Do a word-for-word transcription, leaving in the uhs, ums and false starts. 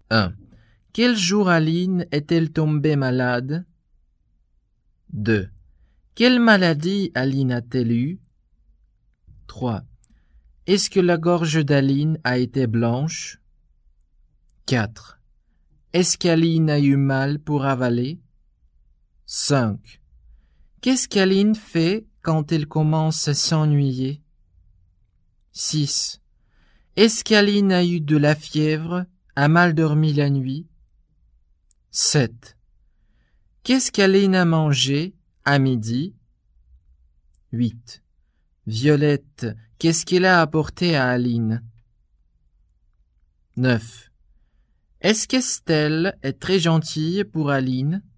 un. Quel jour Aline est-elle tombée malade? deux. Quelle maladie Aline a-t-elle eue? trois. Est-ce que la gorge d'Aline a été blanche? quatre. Est-ce qu'Aline a eu mal pour avaler? cinq. Qu'est-ce qu'Aline fait quand elle commence à s'ennuyer? six. Est-ce qu'Aline a eu de la fièvre, a mal dormi la nuit? sept. Qu'est-ce qu'Aline a mangé à midi? huit. Violette, qu'est-ce qu'elle a apporté à Aline? neuf. Est-ce qu'Estelle est très gentille pour Aline?